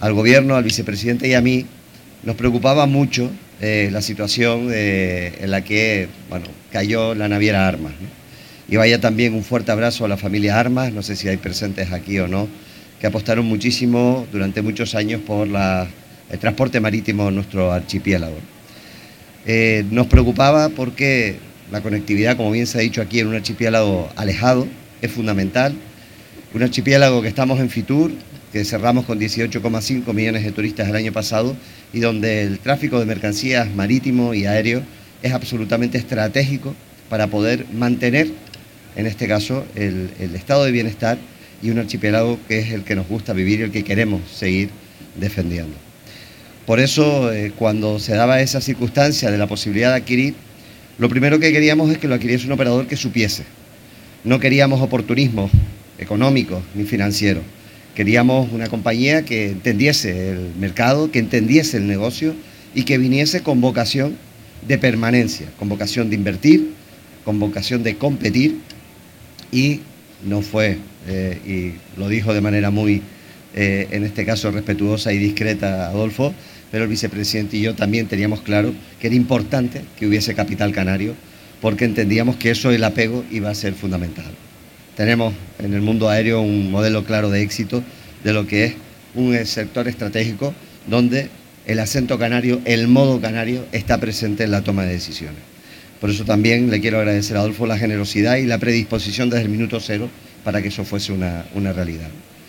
al gobierno, al vicepresidente y a mí, nos preocupaba mucho la situación en la que cayó la naviera Armas, ¿no? Y vaya también un fuerte abrazo a la familia Armas, no sé si hay presentes aquí o no, que apostaron muchísimo durante muchos años por el transporte marítimo en nuestro archipiélago. Nos preocupaba porque la conectividad, como bien se ha dicho aquí, en un archipiélago alejado es fundamental. Un archipiélago que estamos en Fitur, que cerramos con 18,5 millones de turistas el año pasado y donde el tráfico de mercancías marítimo y aéreo es absolutamente estratégico para poder mantener, en este caso, el estado de bienestar y un archipiélago que es el que nos gusta vivir y el que queremos seguir defendiendo. Por eso, cuando se daba esa circunstancia de la posibilidad de adquirir, lo primero que queríamos es que lo adquiriese un operador que supiese. No queríamos oportunismo económico ni financiero. Queríamos una compañía que entendiese el mercado, que entendiese el negocio y que viniese con vocación de permanencia, con vocación de invertir, con vocación de competir, y no fue, y lo dijo de manera muy, en este caso, respetuosa y discreta Adolfo, pero el vicepresidente y yo también teníamos claro que era importante que hubiese capital canario, porque entendíamos que eso, el apego, iba a ser fundamental. Tenemos en el mundo aéreo un modelo claro de éxito de lo que es un sector estratégico donde el acento canario, el modo canario, está presente en la toma de decisiones. Por eso también le quiero agradecer a Adolfo la generosidad y la predisposición desde el minuto cero para que eso fuese una realidad.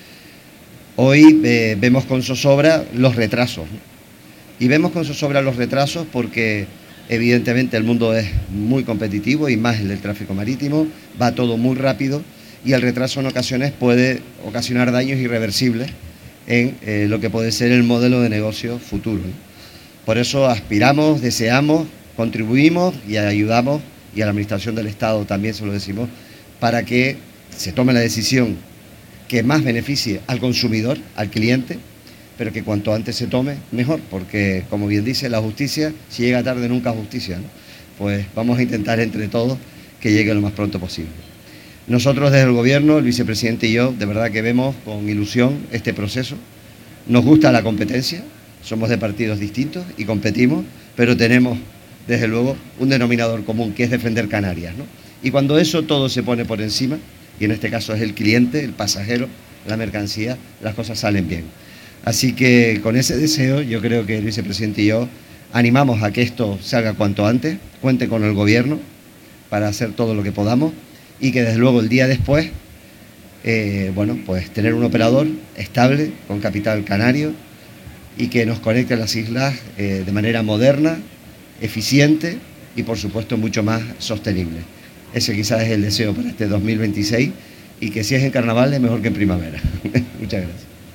Hoy vemos con zozobra los retrasos, ¿no? Y vemos con zozobra los retrasos porque evidentemente el mundo es muy competitivo y más el del tráfico marítimo, va todo muy rápido y el retraso en ocasiones puede ocasionar daños irreversibles en lo que puede ser el modelo de negocio futuro, ¿no? Por eso aspiramos, deseamos, contribuimos y ayudamos, y a la Administración del Estado también se lo decimos, para que se tome la decisión que más beneficie al consumidor, al cliente, pero que cuanto antes se tome, mejor, porque, como bien dice, la justicia, si llega tarde, nunca justicia, ¿no? Pues vamos a intentar entre todos que llegue lo más pronto posible. Nosotros desde el Gobierno, el vicepresidente y yo, de verdad que vemos con ilusión este proceso. Nos gusta la competencia, somos de partidos distintos y competimos, pero tenemos, desde luego, un denominador común, que es defender Canarias, ¿no? Y cuando eso todo se pone por encima, y en este caso es el cliente, el pasajero, la mercancía, las cosas salen bien. Así que con ese deseo yo creo que el vicepresidente y yo animamos a que esto se haga cuanto antes, cuente con el Gobierno para hacer todo lo que podamos y que desde luego el día después, pues tener un operador estable, con capital canario y que nos conecte a las islas de manera moderna, eficiente y por supuesto mucho más sostenible. Ese quizás es el deseo para este 2026 y que si es en carnaval es mejor que en primavera. Muchas gracias.